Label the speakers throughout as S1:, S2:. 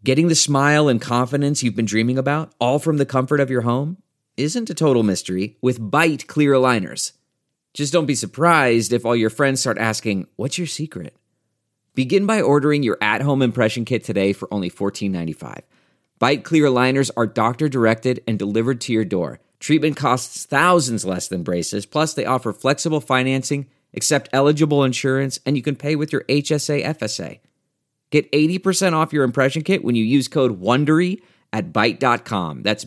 S1: Getting the smile and confidence you've been dreaming about, all from the comfort of your home, isn't a total mystery with Byte clear aligners. Just don't be surprised if all your friends start asking, "What's your secret?" Begin by ordering your at-home impression kit today for only $14.95. Byte clear aligners are doctor-directed and delivered to your door. Treatment costs thousands less than braces, plus they offer flexible financing, accept eligible insurance, and you can pay with your HSA FSA. Get 80% off your impression kit when you use code WONDERY at Byte.com. That's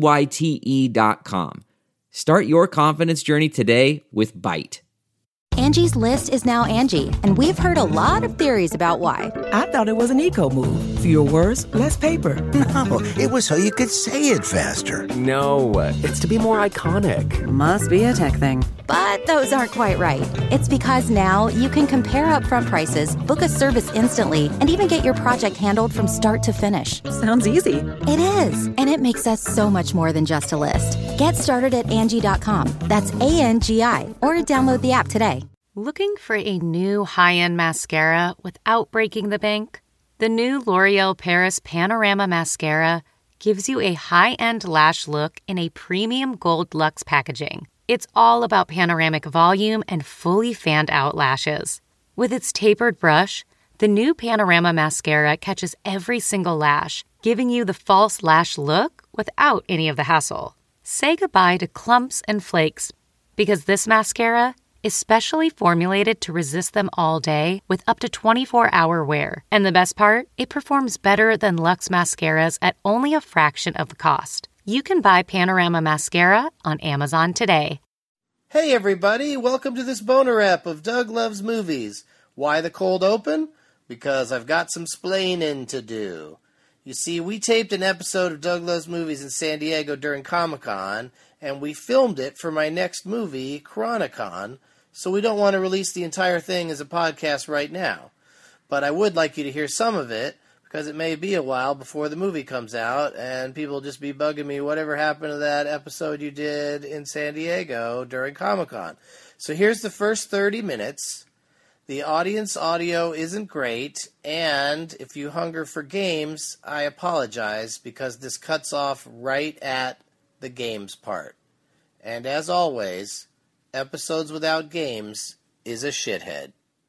S1: BYTE.com. Start your confidence journey today with Byte.
S2: Angie's List is now Angie, and we've heard a lot of theories about why.
S3: I thought it was an eco move. Fewer words, less paper.
S4: No, it was so you could say it faster.
S5: No, it's to be more iconic.
S6: Must be a tech thing.
S2: But those aren't quite right. It's because now you can compare upfront prices, book a service instantly, and even get your project handled from start to finish.
S6: Sounds easy.
S2: It is, and it makes us so much more than just a list. Get started at Angie.com. That's ANGI, or download the app today.
S7: Looking for a new high-end mascara without breaking the bank? The new L'Oreal Paris Panorama Mascara gives you a high-end lash look in a premium gold luxe packaging. It's all about panoramic volume and fully fanned-out lashes. With its tapered brush, the new Panorama Mascara catches every single lash, giving you the false lash look without any of the hassle. Say goodbye to clumps and flakes, because this mascara is specially formulated to resist them all day with up to 24-hour wear. And the best part? It performs better than Luxe mascaras at only a fraction of the cost. You can buy Panorama Mascara on Amazon today.
S8: Hey everybody, welcome to this boner rep of Doug Loves Movies. Why the cold open? Because I've got some splaining to do. You see, we taped an episode of Doug Loves Movies in San Diego during Comic-Con, and we filmed it for my next movie, Chronicon, so we don't want to release the entire thing as a podcast right now. But I would like you to hear some of it, because it may be a while before the movie comes out, and people will just be bugging me, whatever happened to that episode you did in San Diego during Comic-Con. So here's the first 30 minutes. The audience audio isn't great, and if you hunger for games, I apologize, because this cuts off right at the games part. And as always, episodes without games is a shithead.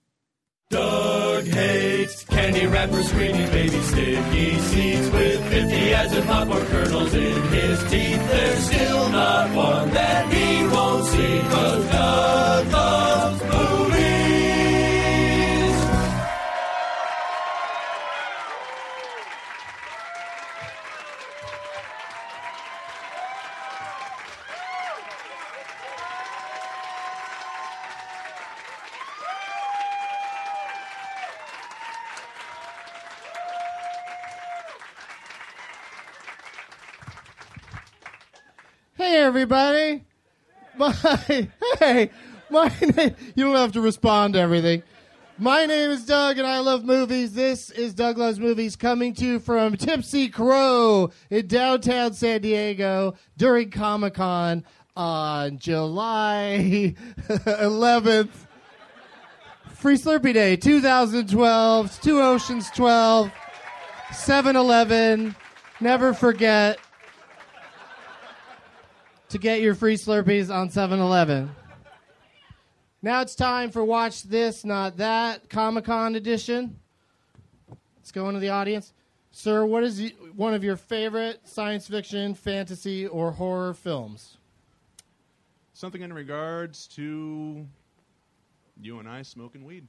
S9: Doug hates candy wrappers, screaming baby sticky seeds with 50 as in popcorn kernels in his teeth. There's still not one that he won't see, 'cause Doug loves movies.
S10: Hey, everybody. My name, you don't have to respond to everything. My name is Doug, and I love movies. This is Doug Loves Movies, coming to you from Tipsy Crow in downtown San Diego during Comic-Con on July 11th. Free Slurpee Day 2012, Two Oceans 12, 7-Eleven. Never forget to get your free Slurpees on 7-Eleven. Now it's time for Watch This, Not That, Comic-Con edition. Let's go into the audience. Sir, what is one of your favorite science fiction, fantasy, or horror films?
S11: Something in regards to you and I smoking weed.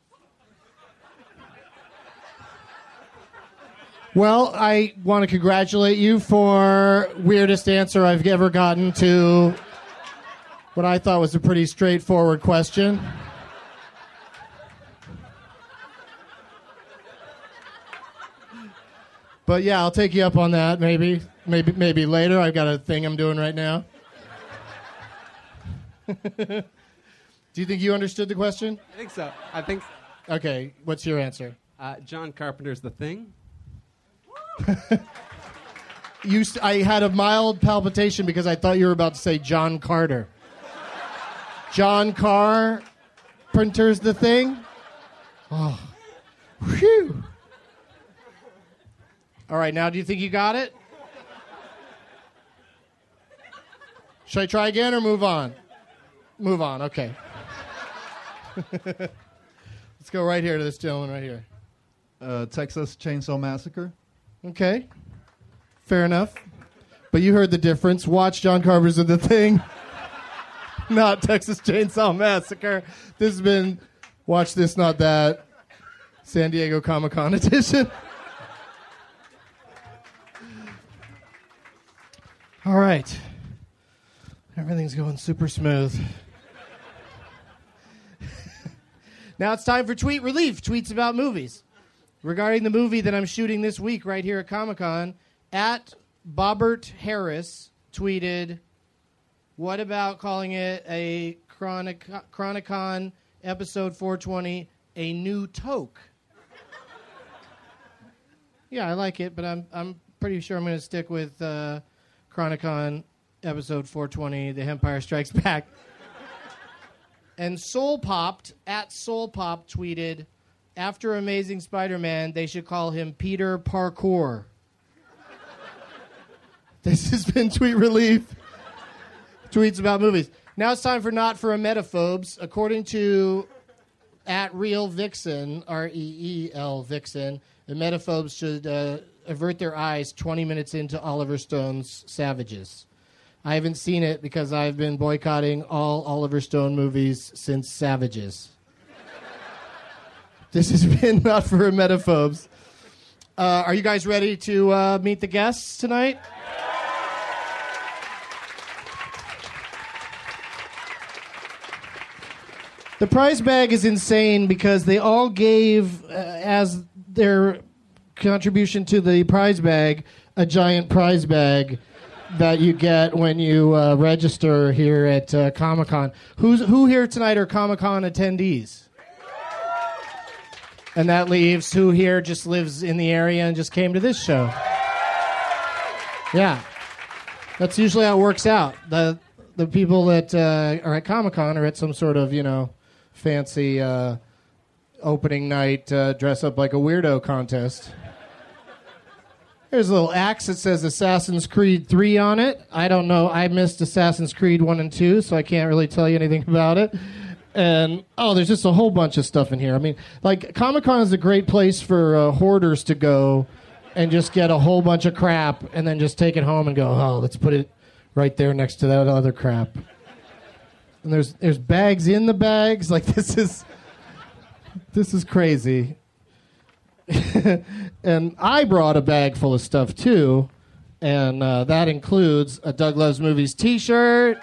S10: Well, I want to congratulate you for weirdest answer I've ever gotten to what I thought was a pretty straightforward question. But yeah, I'll take you up on that maybe later. I've got a thing I'm doing right now. Do you think you understood the question?
S12: I think so. I think.
S10: Okay, what's your answer?
S12: John Carpenter's The Thing.
S10: I had a mild palpitation because I thought you were about to say John Carter. John Carpenter's The Thing? Oh. Whew. All right, now do you think you got it? Should I try again or move on? Move on, okay. Let's go right here to this gentleman right here.
S13: Texas Chainsaw Massacre.
S10: Okay. Fair enough. But you heard the difference. Watch John Carpenter's The Thing. Not Texas Chainsaw Massacre. This has been Watch This, Not That. San Diego Comic-Con edition. All right. Everything's going super smooth. Now it's time for Tweet Relief. Tweets about movies. Regarding the movie that I'm shooting this week right here at Comic-Con, at Bobbert Harris tweeted, what about calling it a Chronicon episode 420, a new toque? Yeah, I like it, but I'm pretty sure I'm going to stick with Chronicon episode 420, The Empire Strikes Back. And Soul Popped, at Soul Pop, tweeted, after Amazing Spider-Man, they should call him Peter Parkour. This has been Tweet Relief. Tweets about movies. Now it's time for Not for Emetophobes. According to at Real Vixen, R-E-E-L Vixen, emetophobes should avert their eyes 20 minutes into Oliver Stone's Savages. I haven't seen it because I've been boycotting all Oliver Stone movies since Savages. This has been Not for Emetophobes. Are you guys ready to meet the guests tonight? The prize bag is insane because they all gave, as their contribution to the prize bag, a giant prize bag that you get when you register here at Comic-Con. Who here tonight are Comic-Con attendees? And that leaves who here just lives in the area and just came to this show? Yeah. That's usually how it works out. The people that are at Comic-Con are at some sort of, fancy opening night dress up like a weirdo contest. There's a little axe that says Assassin's Creed 3 on it. I don't know. I missed Assassin's Creed 1 and 2, so I can't really tell you anything about it. And, there's just a whole bunch of stuff in here. I mean, like, Comic-Con is a great place for hoarders to go and just get a whole bunch of crap and then just take it home and go, let's put it right there next to that other crap. And there's bags in the bags. Like, this is crazy. And I brought a bag full of stuff, too. And that includes a Doug Loves Movies t-shirt.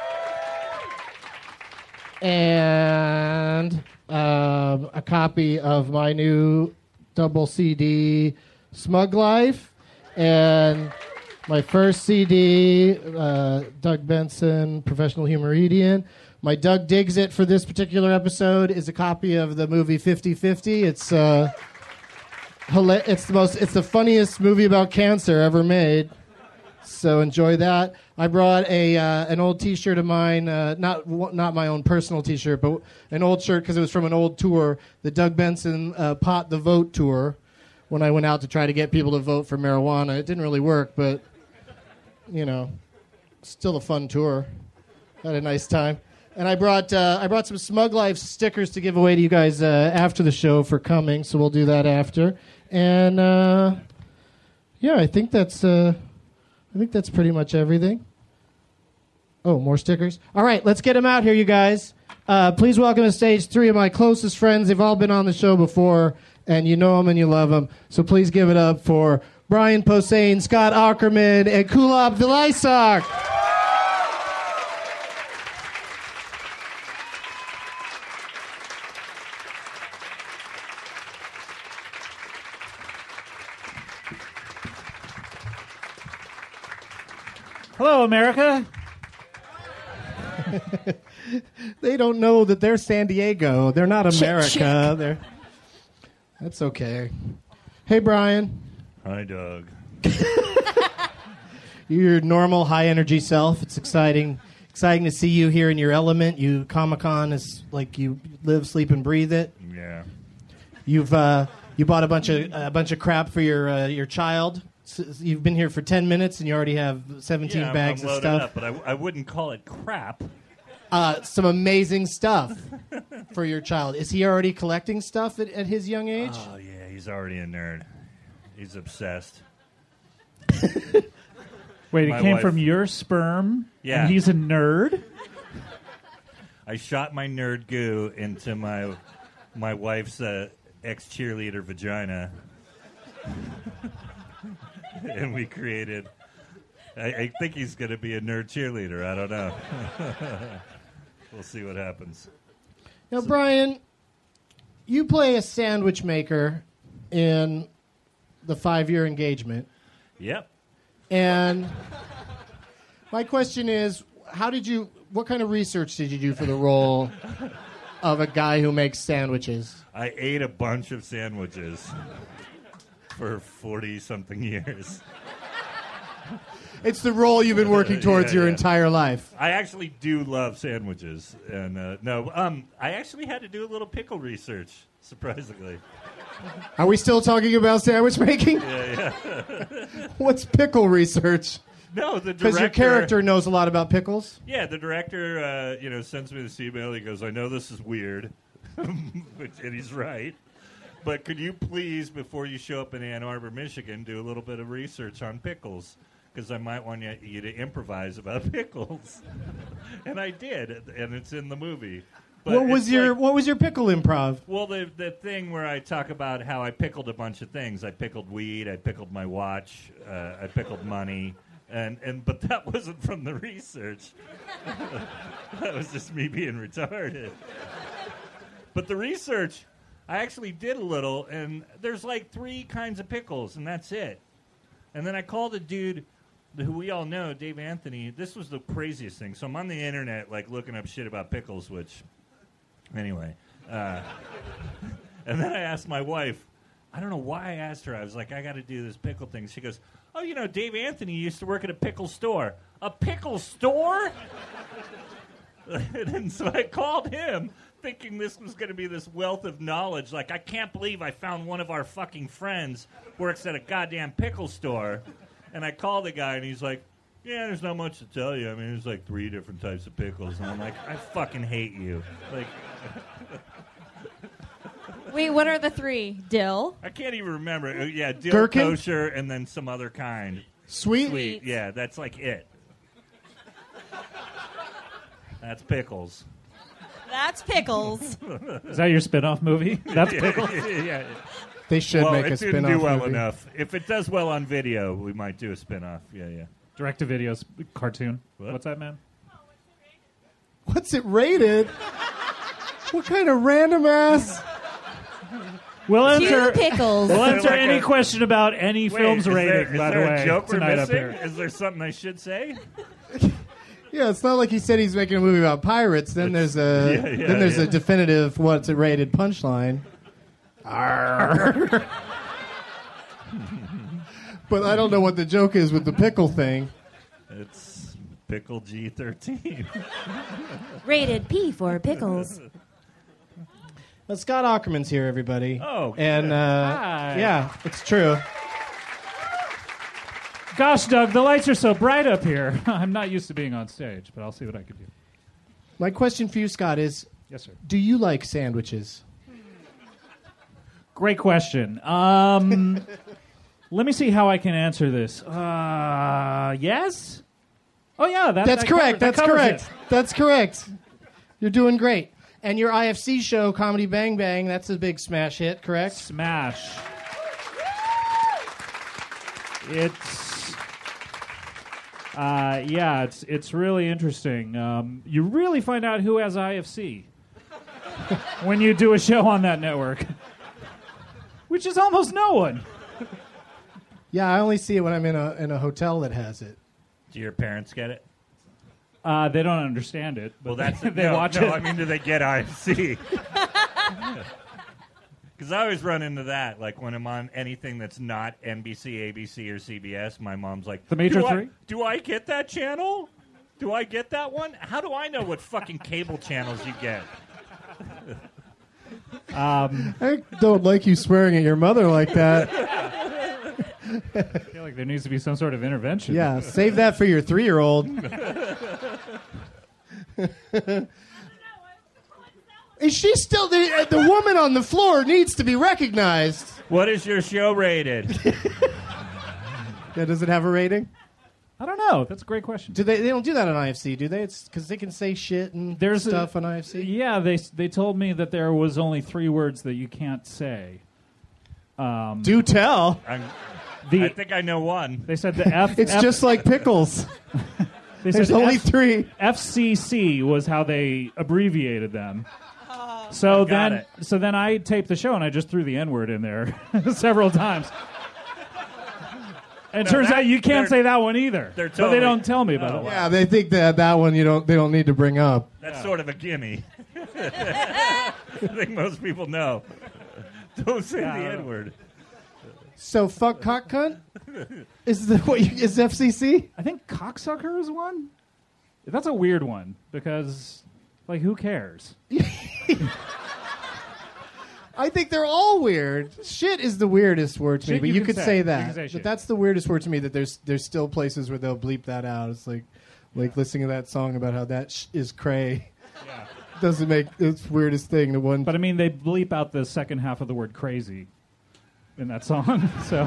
S10: And a copy of my new double CD, Smug Life. And my first CD, Doug Benson, Professional Humoridian. My Doug Digs It for this particular episode is a copy of the movie 50-50. It's the funniest movie about cancer ever made. So enjoy that. I brought an old T-shirt of mine, not my own personal T-shirt, but an old shirt because it was from an old tour, the Doug Benson Pot the Vote tour, when I went out to try to get people to vote for marijuana. It didn't really work, but, still a fun tour. Had a nice time. And I brought some Smug Life stickers to give away to you guys after the show for coming, so we'll do that after. And, I think that's pretty much everything. Oh, more stickers? All right, let's get them out here, you guys. Please welcome to stage 3 of my closest friends. They've all been on the show before, and you know them and you love them. So please give it up for Brian Posehn, Scott Aukerman, and Kulap Vilaysack.
S14: Hello, America.
S10: They don't know that they're San Diego. They're not America. That's okay. Hey, Brian.
S15: Hi, Doug.
S10: You're your normal, high-energy self. It's exciting to see you here in your element. You Comic-Con is like you live, sleep, and breathe it.
S15: Yeah.
S10: You've You bought a bunch of crap for your child. You've been here for 10 minutes and you already have 17 bags
S15: I'm
S10: of
S15: loaded
S10: stuff.
S15: Up, but I wouldn't call it crap.
S10: Some amazing stuff for your child. Is he already collecting stuff at his young age?
S15: Oh, yeah, he's already a nerd. He's obsessed.
S14: Wait,
S15: My
S14: it came
S15: wife-
S14: from your sperm?
S15: Yeah.
S14: And he's a nerd?
S15: I shot my nerd goo into my wife's ex-cheerleader vagina. And we created... I think he's going to be a nerd cheerleader. I don't know. We'll see what happens.
S10: Now, Brian, you play a sandwich maker in the 5-year engagement.
S15: Yep.
S10: And my question is, what kind of research did you do for the role of a guy who makes sandwiches?
S15: I ate a bunch of sandwiches for 40-something years.
S10: It's the role you've been working towards your entire life.
S15: I actually do love sandwiches. And I actually had to do a little pickle research, surprisingly.
S10: Are we still talking about sandwich making?
S15: Yeah.
S10: What's pickle research?
S15: No, the director...
S10: Because your character knows a lot about pickles.
S15: Yeah, the director, sends me this email. He goes, I know this is weird, and he's right. But could you please, before you show up in Ann Arbor, Michigan, do a little bit of research on pickles? Because I might want you to improvise about pickles. And I did, and it's in the movie. But
S10: What was your pickle improv?
S15: Well, the thing where I talk about how I pickled a bunch of things. I pickled weed, I pickled my watch, I pickled money. But that wasn't from the research. That was just me being retarded. But the research, I actually did a little, and there's like 3 kinds of pickles, and that's it. And then I called a dude who we all know, Dave Anthony. This was the craziest thing. So I'm on the internet, like, looking up shit about pickles, which, anyway. And then I asked my wife, I don't know why I asked her. I was like, I got to do this pickle thing. She goes, oh, Dave Anthony used to work at a pickle store. A pickle store? And so I called him, thinking this was going to be this wealth of knowledge. Like, I can't believe I found one of our fucking friends works at a goddamn pickle store. And I called the guy, and he's like, yeah, there's not much to tell you. I mean, there's like 3 different types of pickles. And I'm like, I fucking hate you. Like...
S16: Wait, what are the 3? Dill?
S15: I can't even remember. Yeah, dill,
S10: Gherkin?
S15: kosher, and then some other kind.
S10: Sweet?
S15: Yeah, that's like it. That's pickles.
S16: That's pickles.
S14: Is that your spin-off movie? That's
S15: Yeah,
S14: pickles?
S15: yeah.
S10: They should make a
S15: it
S10: spin-off
S15: didn't do well
S10: movie.
S15: enough. If it does well on video, we might do a spin-off. Yeah.
S14: Direct-to-video cartoon. What's that, man?
S10: What's it rated? What kind of random ass?
S14: We'll
S16: Cue
S14: answer
S16: pickles.
S14: We'll
S15: Is there
S14: answer
S15: like
S14: any
S15: a-
S14: question about any film's rating,
S15: is
S14: by the
S15: there
S14: way,
S15: a joke we're
S14: tonight up
S15: missing?
S14: here.
S15: Is there something I should say?
S10: Yeah, it's not like he said he's making a movie about pirates. Then there's a definitive what's it rated punchline. Arr. But I don't know what the joke is with the pickle thing.
S15: It's Pickle G13.
S16: Rated P for pickles.
S10: Scott Aukerman's here, everybody.
S15: Oh,
S10: and
S14: Hi.
S10: yeah, it's true.
S14: Gosh, Doug, the lights are so bright up here. I'm not used to being on stage, but I'll see what I can do.
S10: My question for you, Scott, is:
S14: Yes, sir.
S10: do you like sandwiches?
S14: Great question. Let me see how I can answer this. Yes? Oh, yeah.
S10: That's correct.
S14: That
S10: That's
S14: covers
S10: correct.
S14: it.
S10: That's correct. You're doing great. And your IFC show, Comedy Bang Bang, that's a big smash hit, correct?
S14: Smash. It's really interesting. You really find out who has IFC when you do a show on that network, which is almost no one.
S10: Yeah, I only see it when I'm in a hotel that has it.
S15: Do your parents get it?
S14: They don't understand it. But
S15: Well, that's
S14: they watch it.
S15: I mean, do they get IFC? Because I always run into that. Like when I'm on anything that's not NBC, ABC, or CBS, my mom's like,
S14: The Major 3?
S15: Do I get that channel? Do I get that one? How do I know what fucking cable channels you get?
S10: I don't like you swearing at your mother like that.
S14: I feel like there needs to be some sort of intervention.
S10: Yeah, save that for your 3-year-old. Is she still the woman on the floor needs to be recognized?
S15: What is your show rated?
S10: Yeah, does it have a rating?
S14: I don't know. That's a great question.
S10: Do they don't do that on IFC, do they? It's because they can say shit and stuff on IFC.
S14: Yeah, they told me that there was only 3 words that you can't say.
S10: Do tell.
S15: I think I know one.
S14: They said the F.
S10: It's just like pickles. There's only 3.
S14: FCC was how they abbreviated them. So then I taped the show and I just threw the N-word in there several times. And it turns out you can't say that one either. But they don't tell me about it.
S10: Yeah, they think that one they don't need to bring up.
S15: That's sort of a gimme. I think most people know. Don't say the N-word.
S10: So fuck cock cunt? Is FCC?
S14: I think cocksucker is one. That's a weird one because, like, who cares?
S10: I think they're all weird. Shit is the weirdest word to me,
S14: Shit
S10: but
S14: you
S10: you
S14: can
S10: could
S14: say.
S10: say
S14: You
S10: that.
S14: can say
S10: But
S14: shit.
S10: that's the weirdest word to me. That there's still places where they'll bleep that out. It's like listening to that song about how that is cray.
S14: Yeah.
S10: Doesn't make it's the weirdest thing. The one,
S14: But I mean, they bleep out the second half of the word crazy in that song. So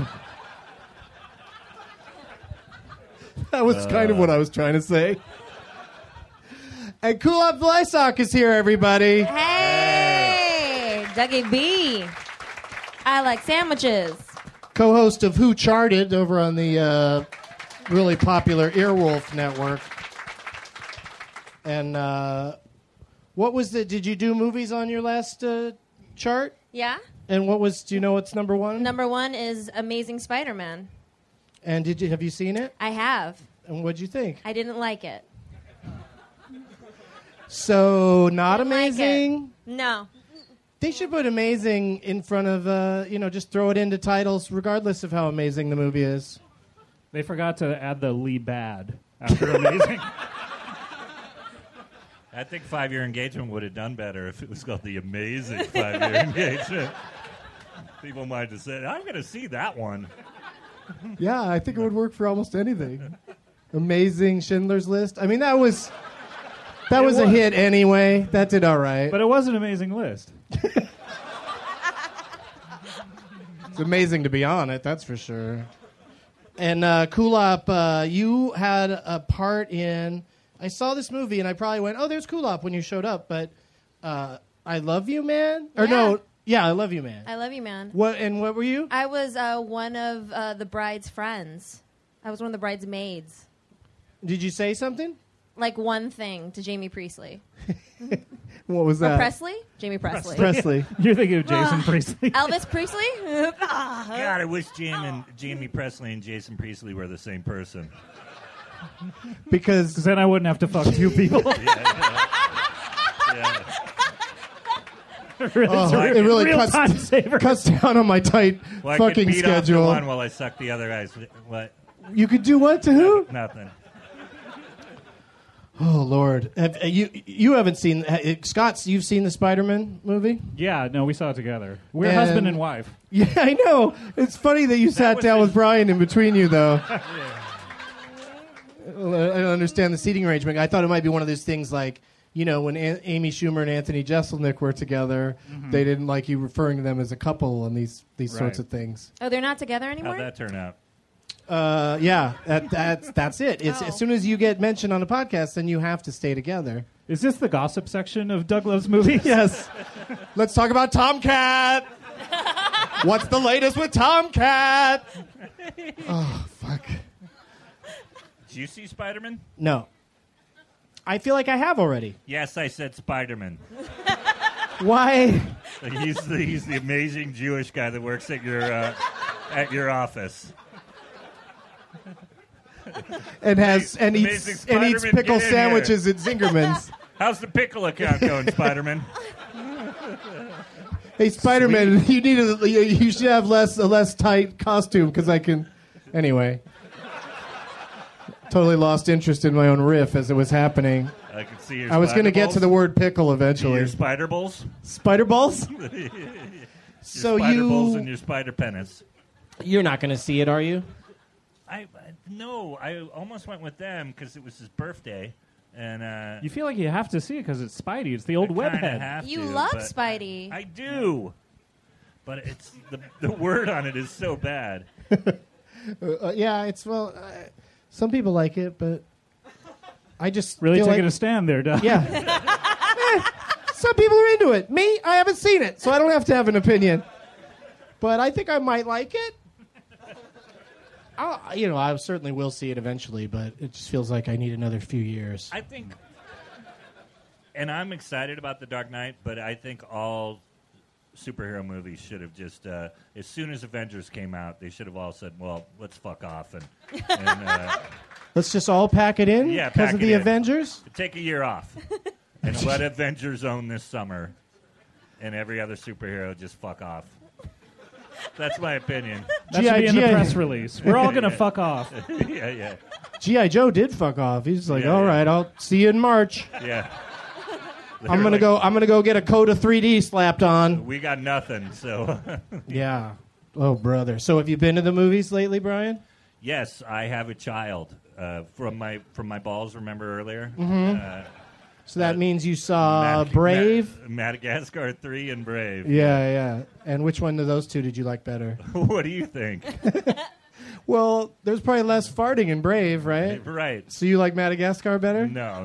S10: that was kind of what I was trying to say. And Kulap Vlasok is here, everybody.
S16: Hey, Dougie B. I like sandwiches.
S10: Co-host of Who Charted over on the really popular Earwolf Network. And what was did you do movies on your last chart?
S16: Yeah.
S10: And do you know what's number 1?
S16: Number 1 is Amazing Spider-Man.
S10: And have you seen it?
S16: I have.
S10: And what'd you think?
S16: I didn't like it.
S10: So, not
S16: Didn't like it.
S10: amazing?
S16: No.
S10: They should put amazing in front of, just throw it into titles regardless of how amazing the movie is.
S14: they forgot to add the Lee Bad after amazing.
S15: I think 5-Year Engagement would have done better if it was called The Amazing 5-Year Engagement. People might have said, I'm going to see that one.
S10: Yeah, I think it would work for almost anything. Amazing Schindler's List. I mean, that was a hit anyway. That did all right.
S14: But it was an amazing list.
S10: It's amazing to be on it, that's for sure. And Kulap, you had a part in... I saw this movie and I probably went, oh, there's Kulap when you showed up, but I Love You, Man? Or no, yeah, I Love You, Man.
S16: I Love You, Man.
S10: What were you?
S16: I was one of the bride's friends. I was one of the bridesmaids.
S10: Did you say something?
S16: Like one thing to Jamie Priestley.
S10: What was
S16: Or
S10: that?
S16: Presley? Jamie Presley.
S10: Presley.
S14: You're thinking of Jason Priestley.
S16: Elvis Presley?
S15: God, I wish Jamie Presley and Jason Priestley were the same person.
S10: Because
S14: then I wouldn't have to fuck 2 people.
S10: It really cuts down on my tight
S15: Well, I
S10: fucking
S15: could beat
S10: schedule.
S15: off the one while I suck the other guy's. What?
S10: You could do what to who?
S15: Nothing.
S10: Oh Lord, you haven't seen Scott's? You've seen the Spider-Man movie?
S14: Yeah, no, we saw it together. We're
S10: And-
S14: husband and wife.
S10: Yeah, I know. It's funny that you sat down with Brian in between you, though. I don't understand the seating arrangement. I thought it might be one of those things like, when Amy Schumer and Anthony Jeselnik were together, they didn't like you referring to them as a couple and these sorts of things.
S16: Oh, they're not together anymore?
S15: How'd that turn out?
S10: Yeah, that's it. It's as soon as you get mentioned on a podcast, then you have to stay together.
S14: Is this the gossip section of Doug Loves Movies?
S10: Yes. Let's talk about Tomcat. What's the latest with Tomcat? Oh, fuck.
S15: Did you see Spider-Man?
S10: No. I feel like I have already.
S15: Yes, I said Spider-Man.
S10: Why?
S15: He's the amazing Jewish guy that works at your office.
S10: And eats
S15: Spider-Man,
S10: pickle
S15: get in
S10: sandwiches
S15: here.
S10: at Zingerman's.
S15: How's the pickle account going, Spider-Man?
S10: Hey, Spider-Man, you should have a less tight costume because I can. Anyway, totally lost interest in my own riff as it was happening.
S15: I could see your
S10: I was
S15: going to
S10: get to the word pickle eventually.
S15: Your spider balls?
S10: Spider balls?
S15: Your
S10: So
S15: spider
S10: you-
S15: balls and your spider penis.
S17: You're not going to see it, are you?
S15: No, I almost went with them because it was his birthday. And
S14: You feel like you have to see it because it's Spidey. It's the old
S15: kinda
S14: webhead.
S15: have
S16: You
S15: to,
S16: love
S15: but
S16: Spidey.
S15: I do. But it's the word on it is so bad.
S10: Yeah, it's some people like it, but I just
S14: Really
S10: feel
S14: taking
S10: like,
S14: a stand there, Doug.
S10: Yeah. Some people are into it. Me, I haven't seen it, so I don't have to have an opinion. But I think I might like it. I certainly will see it eventually, but it just feels like I need another few years.
S15: I think, and I'm excited about The Dark Knight, but I think all superhero movies should have just, as soon as Avengers came out, they should have all said, well, let's fuck off. And
S10: Let's just all pack it in
S15: yeah,
S10: because
S15: pack
S10: of
S15: it
S10: the
S15: in.
S10: Avengers?
S15: Take a year off. And let Avengers own this summer. And every other superhero just fuck off. That's my opinion.
S14: That should be in the press release. We're all going to fuck off.
S15: Yeah.
S10: G.I. Joe did fuck off. He's like,
S15: Yeah,
S10: all
S15: yeah.
S10: right, I'll see you in March.
S15: Yeah.
S10: I'm gonna go get a coat of 3D slapped on.
S15: We got nothing, so.
S10: Yeah. Oh, brother. So have you been to the movies lately, Brian?
S15: Yes, I have a child from my balls. Remember earlier?
S10: Mhm. So that means you saw Brave?
S15: Madagascar 3 and Brave.
S10: Yeah. And which one of those two did you like better?
S15: What do you think?
S10: Well, there's probably less farting in Brave, right?
S15: Right.
S10: So you like Madagascar better?
S15: No.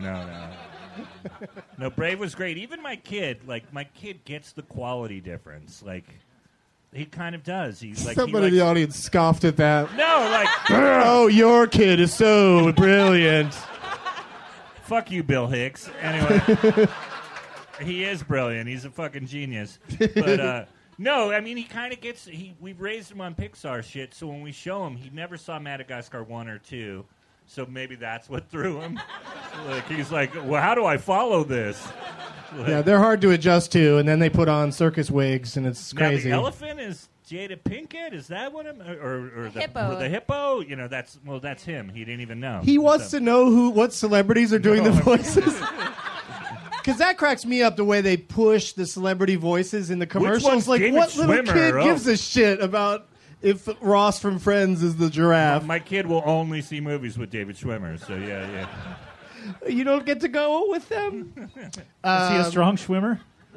S15: No, Brave was great. Even my kid gets the quality difference. Like, he kind of does. He's like
S10: Somebody in the audience scoffed at that.
S15: No, like
S10: Oh, your kid is so brilliant.
S15: Fuck you, Bill Hicks. Anyway, he is brilliant. He's a fucking genius. But no, I mean, he kind of gets. We raised him on Pixar shit, so when we show him, he never saw Madagascar 1 or 2. So maybe that's what threw him. Like he's like, well, how do I follow this? Like,
S10: Yeah, they're hard to adjust to, and then they put on circus wigs, and it's
S15: now
S10: crazy.
S15: the elephant is Jada Pinkett. Is that what him or the
S16: Hippo.
S15: The hippo? You know, that's him. He didn't even know.
S10: He wants to know what celebrities are doing the voices. Because that cracks me up, the way they push the celebrity voices in the commercials.
S15: one's
S10: Like,
S15: David
S10: what little
S15: Schwimmer?
S10: kid
S15: Oh.
S10: gives a shit about if Ross from Friends is the giraffe?
S15: My kid will only see movies with David Schwimmer. So yeah.
S10: You don't get to go with them?
S14: Is he a strong swimmer?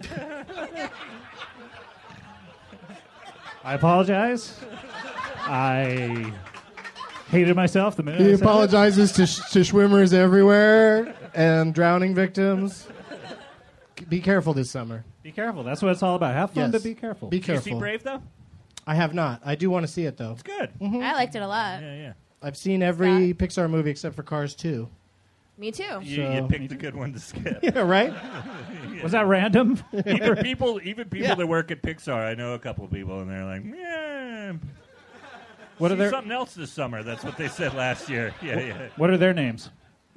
S14: I apologize. I hated myself the minute
S10: He
S14: I said it.
S10: apologizes to swimmers everywhere and drowning victims. Be careful this summer.
S14: Be careful. That's what it's all about. Have fun,
S10: Yes.
S14: but be careful.
S10: Be
S15: Did you
S10: careful.
S15: see Brave though?
S10: I have not. I do want to see it, though.
S15: It's good.
S16: I liked it a lot.
S15: Yeah.
S10: I've seen every Pixar movie except for Cars 2.
S16: Me too.
S15: You picked a good one to skip.
S10: Yeah, right?
S14: Was that random?
S15: Even people
S10: Yeah.
S15: that work at Pixar, I know a couple of people, and they're like, yeah.
S14: What are
S15: see
S14: their-
S15: something else this summer? That's what they said last year. Yeah.
S14: What are their names?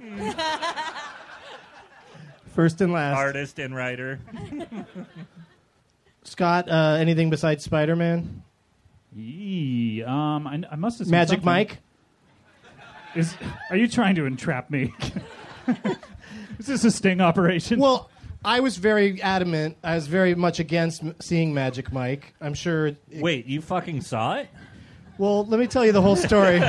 S10: First and last.
S15: Artist and writer.
S10: Scott, anything besides Spider-Man?
S14: I must have seen
S10: Magic
S14: something.
S10: Mike?
S14: Are you trying to entrap me? Is this a sting operation?
S10: Well, I was very adamant. I was very much against seeing Magic Mike. I'm sure.
S15: Wait, you fucking saw it?
S10: Well, let me tell you the whole story.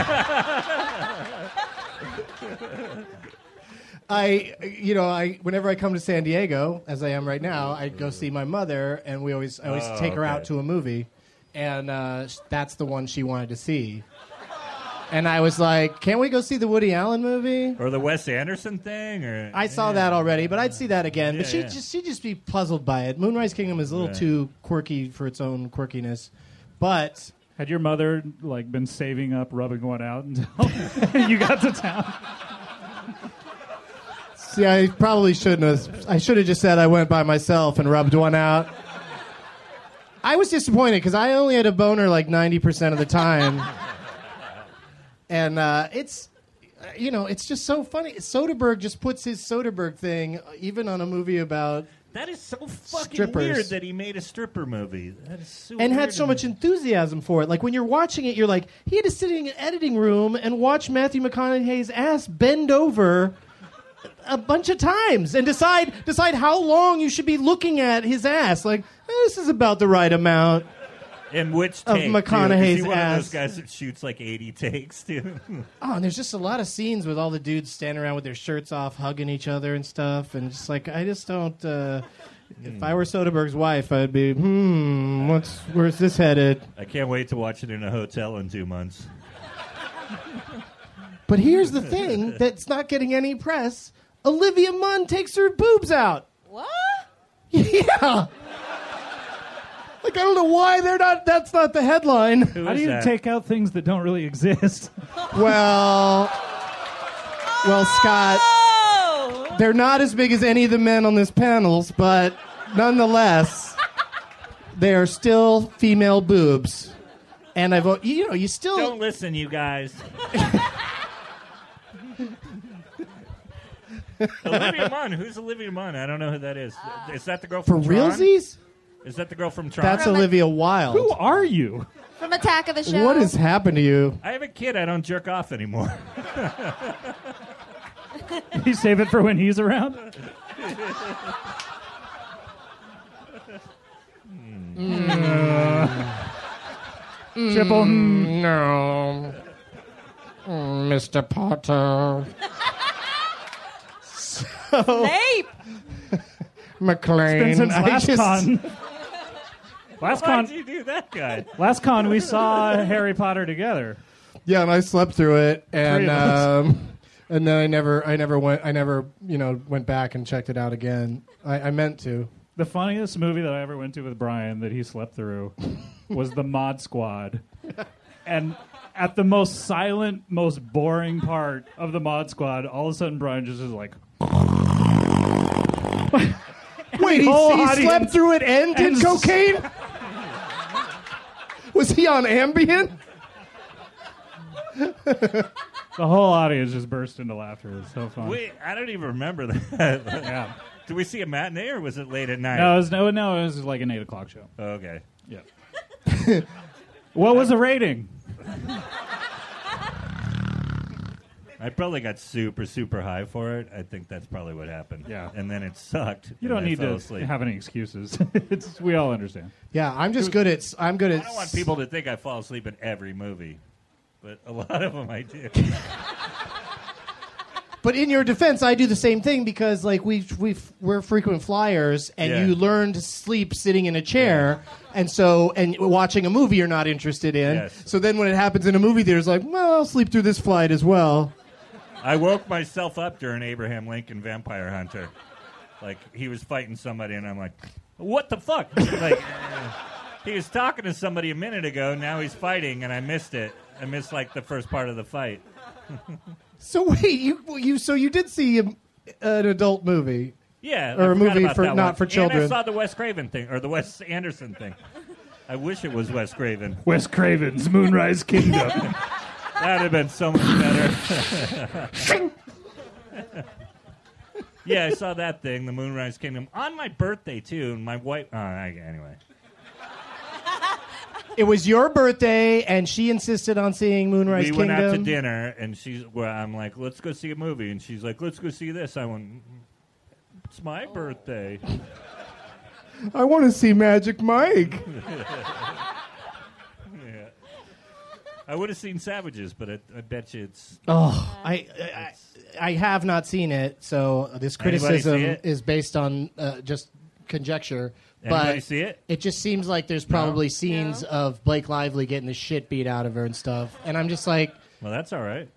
S10: Whenever I come to San Diego, as I am right now, I go see my mother, and I always take her out to a movie, and that's the one she wanted to see. And I was like, "Can't we go see the Woody Allen movie?"
S15: Or the Wes Anderson thing? Or
S10: I saw that already, but I'd see that again. But
S15: Yeah,
S10: she'd just be puzzled by it. Moonrise Kingdom is a little
S15: Right.
S10: too quirky for its own quirkiness, but.
S14: Had your mother been saving up, rubbing one out until you got to town?
S10: See, I probably shouldn't have. I should have just said I went by myself and rubbed one out. I was disappointed because I only had a boner 90% of the time. And it's just so funny. Soderbergh just puts his Soderbergh thing even on a movie about
S15: That is so fucking
S10: strippers.
S15: weird that he made a stripper movie. That is so
S10: and
S15: weird
S10: had so
S15: to
S10: much
S15: me.
S10: enthusiasm for it. Like when you're watching it, you're like, he had to sit in an editing room and watch Matthew McConaughey's ass bend over
S18: a bunch of times and decide how long you should be looking at his ass. Like, this is about the right amount.
S15: In which
S18: of
S15: take,
S18: McConaughey's
S15: is he one
S18: ass.
S15: of those guys that shoots like 80 takes, too?
S18: Oh, and there's just a lot of scenes with all the dudes standing around with their shirts off, hugging each other and stuff, and just like, I just don't. If I were Soderbergh's wife, I'd be, where's this headed?
S15: I can't wait to watch it in a hotel in 2 months.
S18: But here's the thing that's not getting any press: Olivia Munn takes her boobs out.
S16: What?
S18: Yeah. Like, I don't know why they're not. That's not the headline.
S14: How do you take out things that don't really exist?
S18: Well, Scott, they're not as big as any of the men on this panels, but nonetheless, they are still female boobs. And you still
S15: don't listen, you guys. Olivia Munn. Who's Olivia Munn? I don't know who that is. Is that the girl
S18: For
S15: from Tron?
S18: realsies?
S15: Is that the girl from Tron?
S18: That's Olivia Wilde.
S14: Who are you?
S16: From Attack of the Show.
S18: What has happened to you?
S15: I have a kid. I don't jerk off anymore.
S14: You save it for when he's around? Triple
S18: no. Mr. Potter.
S16: Snape!
S18: McLean.
S14: It's been since last con. Last
S15: Why'd
S14: con.
S15: you do that guy?
S14: Last con, we saw Harry Potter together.
S18: Yeah, and I slept through it, and
S14: Three of us.
S18: and then I never went back and checked it out again. I meant to.
S14: The funniest movie that I ever went to with Brian that he slept through was The Mod Squad. And at the most silent, most boring part of The Mod Squad, all of a sudden Brian just is like...
S18: Wait, he slept through it and did cocaine? Was he on Ambien?
S14: The whole audience just burst into laughter. It was so fun.
S15: Wait, I don't even remember that.
S14: Yeah.
S15: Did we see a matinee or was it late at night?
S14: No, it was like an 8 o'clock show.
S15: Oh, okay.
S14: Yeah. What was the rating?
S15: I probably got super, super high for it. I think that's probably what happened.
S14: Yeah.
S15: And then it sucked.
S14: You don't
S15: and I
S14: need
S15: fell
S14: to
S15: asleep.
S14: have any excuses. We all understand.
S18: Yeah, I'm good at.
S15: I don't want people to think I fall asleep in every movie, but a lot of them I do.
S18: But in your defense, I do the same thing because, like, we're frequent flyers, and
S15: Yeah.
S18: you learn to sleep sitting in a chair, and watching a movie you're not interested in.
S15: Yes.
S18: So then when it happens in a movie theater, it's like, well, I'll sleep through this flight as well.
S15: I woke myself up during Abraham Lincoln Vampire Hunter. Like, he was fighting somebody, and I'm like, what the fuck? Like, he was talking to somebody a minute ago, now he's fighting, and I missed it. I missed, like, the first part of the fight.
S18: So wait, you did see an adult movie?
S15: Yeah,
S18: or
S15: I
S18: a
S15: forgot
S18: movie
S15: about
S18: for
S15: that
S18: not
S15: one.
S18: for children.
S15: And I saw the Wes Craven thing, or the Wes Anderson thing. I wish it was Wes Craven.
S14: Wes Craven's Moonrise Kingdom.
S15: That'd have been so much better. Yeah, I saw that thing, the Moonrise Kingdom, on my birthday too. And my wife. Anyway.
S18: It was your birthday, and she insisted on seeing Moonrise
S15: We
S18: Kingdom.
S15: went out to dinner, and I'm like, let's go see a movie. And she's like, let's go see this. I went, it's my birthday.
S18: I want to see Magic Mike.
S15: Yeah. I would have seen Savages, but I bet you it's...
S18: Oh, I have not seen it, so this criticism
S15: see it?
S18: is based on just conjecture.
S15: Anybody
S18: But
S15: see it?
S18: It just seems like there's probably scenes of Blake Lively getting the shit beat out of her and stuff. And I'm just like...
S15: Well, that's all right.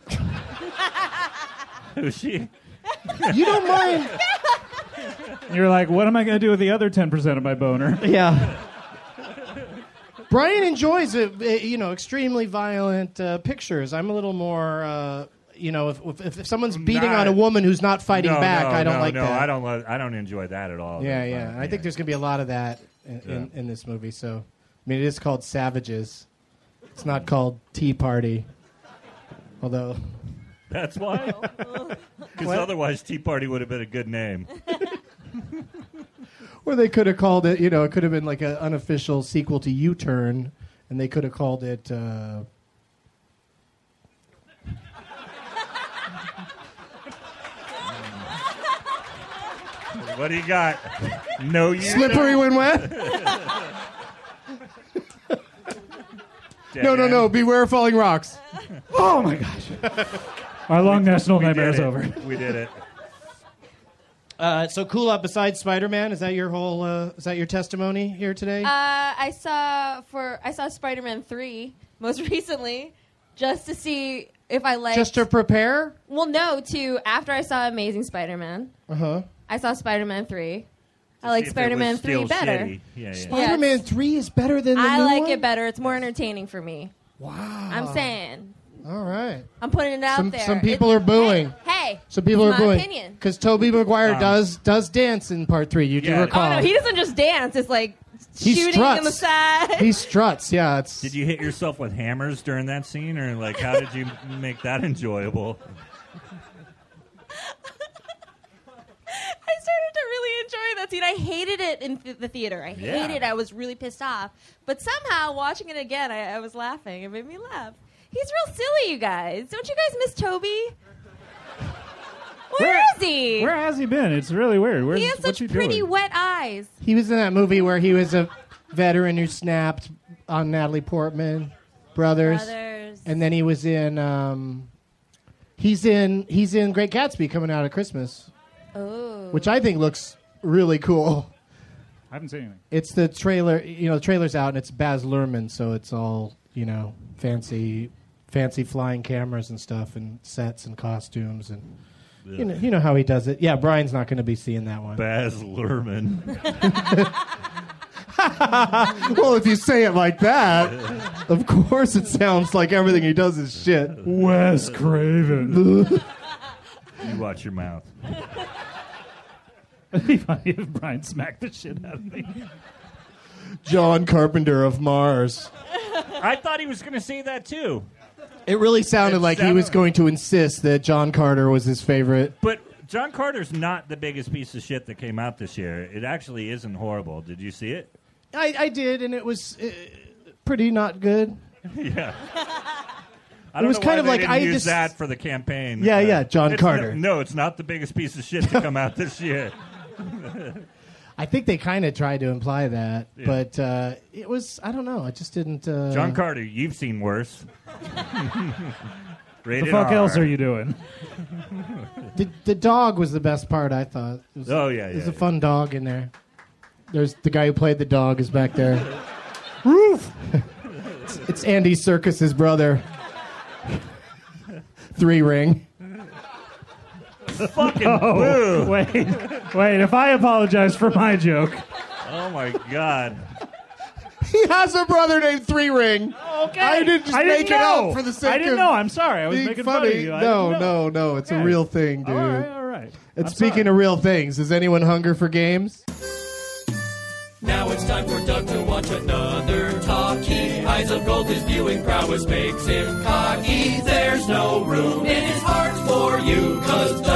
S15: Who's she?
S18: You don't mind...
S14: You're like, what am I going to do with the other 10% of my boner?
S18: Yeah. Brian enjoys extremely violent pictures. I'm a little more, if someone's beating on a woman who's not fighting back, I don't like that.
S15: I don't enjoy that at all.
S18: Yeah. I think there's going to be a lot of that in this movie. So, I mean, it is called Savages. It's not called Tea Party. Although...
S15: That's why? Because otherwise Tea Party would have been a good name.
S18: Or they could have called it, it could have been like an unofficial sequel to U-Turn, and they could have called it...
S15: What do you got? No, you
S18: Slippery when wet? No. Beware of falling rocks.
S14: Oh, my gosh. Our long national nightmare is over.
S15: We did it.
S18: So cool up besides Spider-Man. Is that your whole? Is that your testimony here today?
S16: I saw Spider-Man 3 most recently, just to see if I liked.
S18: Just to prepare?
S16: Well, no. After I saw Amazing Spider-Man, I saw Spider-Man 3. I like Spider-Man 3 better.
S15: Yeah.
S18: Spider-Man 3 is better than the
S16: I
S18: new
S16: like
S18: one?
S16: it better. It's more entertaining for me.
S18: Wow.
S16: I'm saying.
S18: All right.
S16: I'm putting it out there.
S18: Some people are booing.
S16: Hey,
S18: some people
S16: it's
S18: are
S16: my
S18: booing
S16: opinion.
S18: because Tobey Maguire does dance in part 3. You do recall?
S16: Oh no, he doesn't just dance. It's like shooting
S18: struts.
S16: in the side.
S18: He struts. Yeah.
S15: Did you hit yourself with hammers during that scene, or like how did you make that enjoyable?
S16: I started to really enjoy that scene. I hated it in the theater. I hated it. I was really pissed off. But somehow, watching it again, I was laughing. It made me laugh. He's real silly, you guys. Don't you guys miss Toby? Where is he?
S14: Where has he been? It's really weird.
S16: He has such pretty wet eyes.
S18: He was in that movie where he was a veteran who snapped on Natalie Portman, Brothers. And then he was in he's in Great Gatsby coming out at Christmas.
S16: Oh.
S18: Which I think looks really cool.
S14: I haven't seen anything.
S18: It's the trailer, the trailer's out and it's Baz Luhrmann, so it's all, fancy flying cameras and stuff and sets and costumes and you know how he does it. Yeah, Brian's not going to be seeing that one.
S15: Baz Luhrmann.
S18: Well, if you say it like that, of course it sounds like everything he does is shit.
S14: Wes Craven.
S15: You watch your mouth.
S14: It'd be funny if Brian smacked the shit out of me.
S18: John Carpenter of Mars.
S15: I thought he was going to say that too.
S18: It really sounded like he was going to insist that John Carter was his favorite.
S15: But John Carter's not the biggest piece of shit that came out this year. It actually isn't horrible. Did you see it?
S18: I did, and it was pretty not good.
S15: Yeah. I
S18: It
S15: don't
S18: was
S15: know
S18: kind
S15: why
S18: of
S15: they
S18: like
S15: didn't
S18: I
S15: use
S18: just
S15: that for the campaign.
S18: Yeah, John
S15: It's
S18: Carter.
S15: No, it's not the biggest piece of shit to come out this year.
S18: I think they kind of tried to imply that,
S15: Yeah.
S18: but it was, I don't know, I just didn't...
S15: John Carter, you've seen worse.
S14: The fuck else are you doing?
S18: The dog was the best part, I thought. It was, There's a fun dog in there. There's the guy who played the dog is back there. Roof! It's Andy Serkis's brother. 3 Ring.
S15: Fucking
S14: Oh,
S15: boo.
S14: wait. If I apologize for my joke.
S15: Oh, my God.
S18: He has a brother named 3 Ring.
S14: Okay.
S18: I didn't just make it
S14: know.
S18: up for the sake
S14: I didn't
S18: of
S14: know. I'm sorry. I was
S18: being
S14: making
S18: funny.
S14: fun of you. I didn't know.
S18: No. It's
S14: Okay.
S18: a real thing, dude.
S14: All right.
S18: And
S14: I'm
S18: speaking
S14: sorry.
S18: of real things, is anyone hunger for games?
S9: Now it's time for Doug to watch another talkie. Eyes of gold, his viewing prowess makes him cocky. There's no room in his heart for you, 'cause Doug